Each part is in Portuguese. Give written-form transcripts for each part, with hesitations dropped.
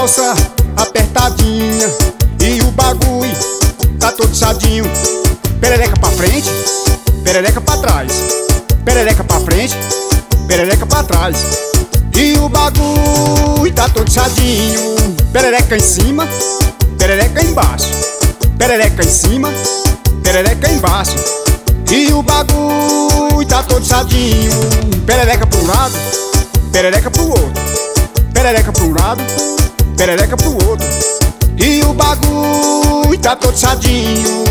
calça apertadinha e o bagulho tá todo sadinho. Perereca pra frente, perereca pra trás. Perereca pra frente, perereca pra trás. E o bagulho tá todo sadinho. Perereca em cima, perereca embaixo. Perereca em cima, perereca embaixo. E o bagulho tá todo sadinho. Perereca pra um lado, perereca pro outro. Perereca pra um lado, perereca pro outro. E o bagulho tá todo sadinho.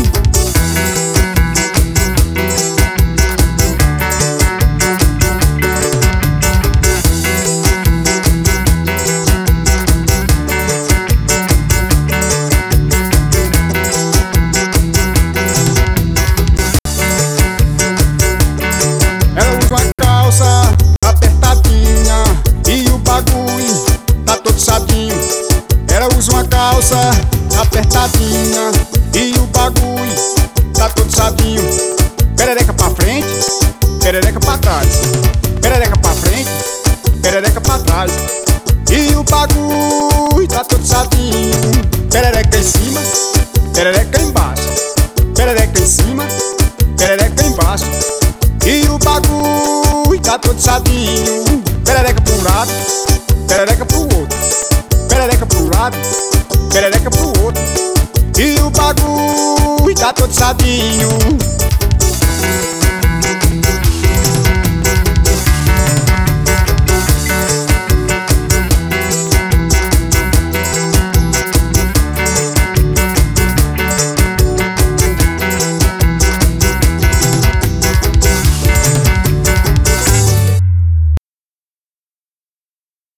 Ela usa uma calça apertadinha e o bagulho tá todo sadinho. Ela usa uma calça apertadinha e o bagulho tá todo sadinho. Perereca pra frente, perereca pra trás. Perereca pra frente, perereca pra trás. E o bagulho tá todo sadinho. Perereca em cima, perereca embaixo. Perereca em cima, perereca embaixo. E o bagulho tá todo sadinho. Perereca pra um lado, perereca pro outro. Perereca pro lado, perereca pro outro. E o bagulho tá todo sadinho.